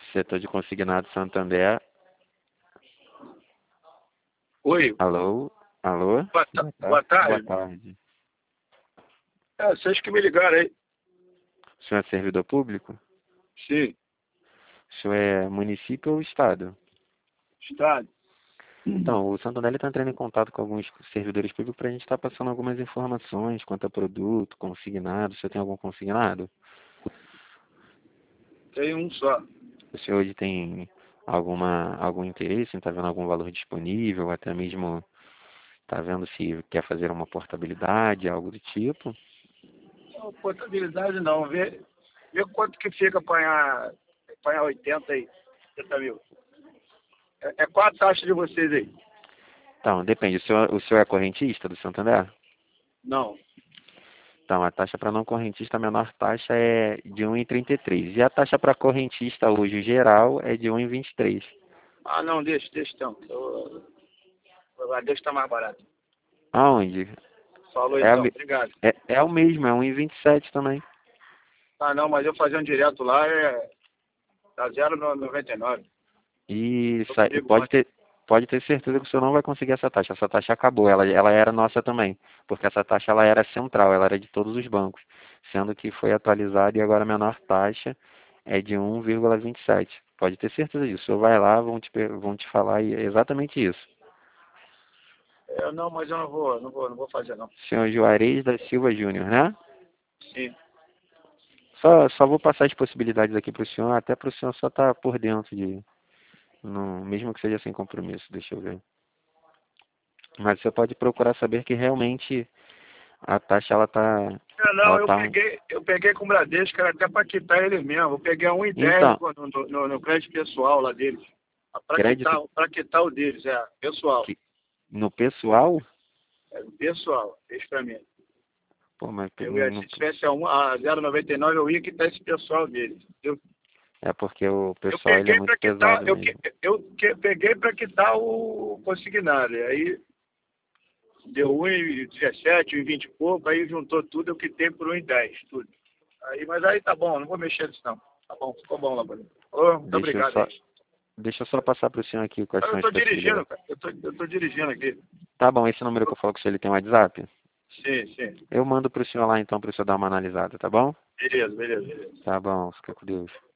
Setor de consignado Santander. Oi, Alô? Alô? boa Boa tarde. tarde. Vocês que me ligaram aí. O senhor é servidor público? Sim, O senhor é município ou estado? estado. Então, o Santander está entrando em contato com alguns servidores públicos para a gente estar passando algumas informações quanto a produto, consignado. O senhor tem algum consignado? Tem um só. O senhor hoje tem algum interesse em estar vendo algum valor disponível, ou até mesmo está vendo se quer fazer uma portabilidade, algo do tipo? Não, portabilidade não. Vê quanto que fica apanhar 80 mil. Qual a taxa de vocês aí? Então, depende. O senhor é correntista do Santander? Não. Então, a taxa para não correntista, a menor taxa é de 1,33. E a taxa para correntista hoje, geral, é de 1,23. Ah, não, deixa então. Deixa tá mais barato. Aonde? Falou É, então, obrigado. é o mesmo, é 1,27 também. Ah, não, mas eu fazendo direto lá tá 0,99. E Tô comigo pode ter certeza que o senhor não vai conseguir essa taxa. Essa taxa acabou, ela era nossa também. Porque essa taxa ela era central, ela era de todos os bancos. Sendo que foi atualizada e agora a menor taxa é de 1,27. Pode ter certeza disso. O senhor vai lá, vão te falar exatamente isso. Não, mas eu não vou fazer não. Senhor Juarez da Silva Júnior, né? Sim. Só vou passar as possibilidades aqui para o senhor, até para o senhor só estar por dentro mesmo que seja sem compromisso, deixa eu ver. Mas você pode procurar saber que realmente a taxa Não, ela tá, eu peguei com o Bradesco, era até para quitar eles mesmo. Eu peguei a 1,10 então, no crédito pessoal lá deles. crédito Para quitar o deles, pessoal. que, no pessoal, Pessoal, fez para mim. pô, mas Se tivesse a 0,99, eu ia quitar esse pessoal deles. é porque o Eu pessoal ele é peguei muito para quitar, pesado mesmo. peguei para quitar o consignado. Aí deu 1,17, 1,20 e pouco, aí juntou tudo, eu quitei por 1,10, tudo. Mas aí tá bom, não vou mexer nisso não. Tá bom, ficou bom lá, Bruno. Muito Deixa eu obrigado só, aí. deixa eu só passar para o senhor aqui quais Eu são as tô dirigindo, possibilidades. cara. Eu tô dirigindo aqui. Tá bom, esse número que eu falo com o senhor, ele tem um WhatsApp? Sim, sim. Eu mando para o senhor lá então, para o senhor dar uma analisada, tá bom? Beleza, beleza, beleza. Tá bom, fica com Deus.